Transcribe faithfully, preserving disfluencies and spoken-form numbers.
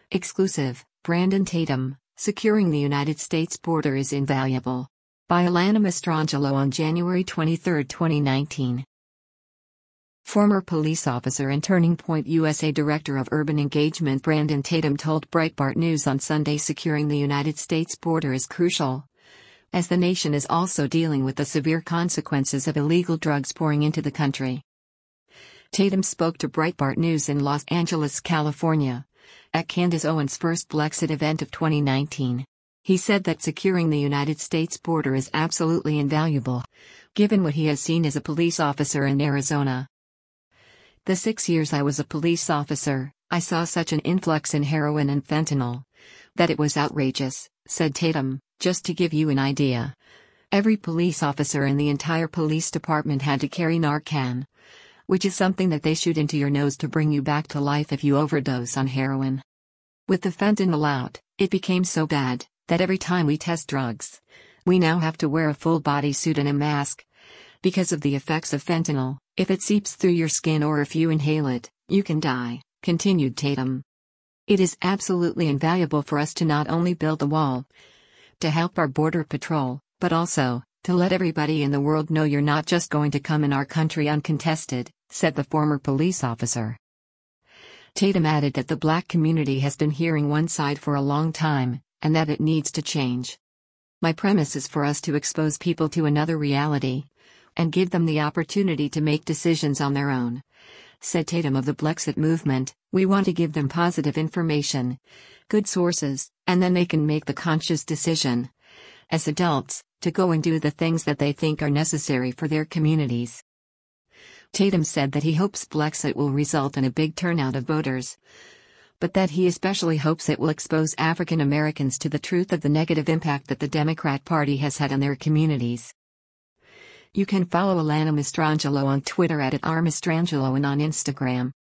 Exclusive, Brandon Tatum, securing the United States border is invaluable. By Alana Mastrangelo on January twenty-third, twenty nineteen. Former police officer and Turning Point U S A Director of Urban Engagement Brandon Tatum told Breitbart News on Sunday securing the United States border is crucial, as the nation is also dealing with the severe consequences of illegal drugs pouring into the country. Tatum spoke to Breitbart News in Los Angeles, California, at Candace Owens' first Blexit event of twenty nineteen. He said that securing the United States border is absolutely invaluable, given what he has seen as a police officer in Arizona. The six years I was a police officer, I saw such an influx in heroin and fentanyl that it was outrageous, said Tatum. Just to give you an idea, every police officer in the entire police department had to carry Narcan, which is something that they shoot into your nose to bring you back to life if you overdose on heroin. With the fentanyl out, it became so bad that every time we test drugs, we now have to wear a full body suit and a mask. Because of the effects of fentanyl, if it seeps through your skin or if you inhale it, you can die, continued Tatum. It is absolutely invaluable for us to not only build the wall to help our border patrol, but also to let everybody in the world know you're not just going to come in our country uncontested, said the former police officer. Tatum added that the black community has been hearing one side for a long time, and that it needs to change. My premise is for us to expose people to another reality and give them the opportunity to make decisions on their own, said Tatum of the Blexit movement. We want to give them positive information, good sources, and then they can make the conscious decision, as adults, to go and do the things that they think are necessary for their communities. Tatum said that he hopes Blexit will result in a big turnout of voters, but that he especially hopes it will expose African Americans to the truth of the negative impact that the Democrat Party has had on their communities. You can follow Alana Mastrangelo on Twitter at, at r mastrangelo and on Instagram.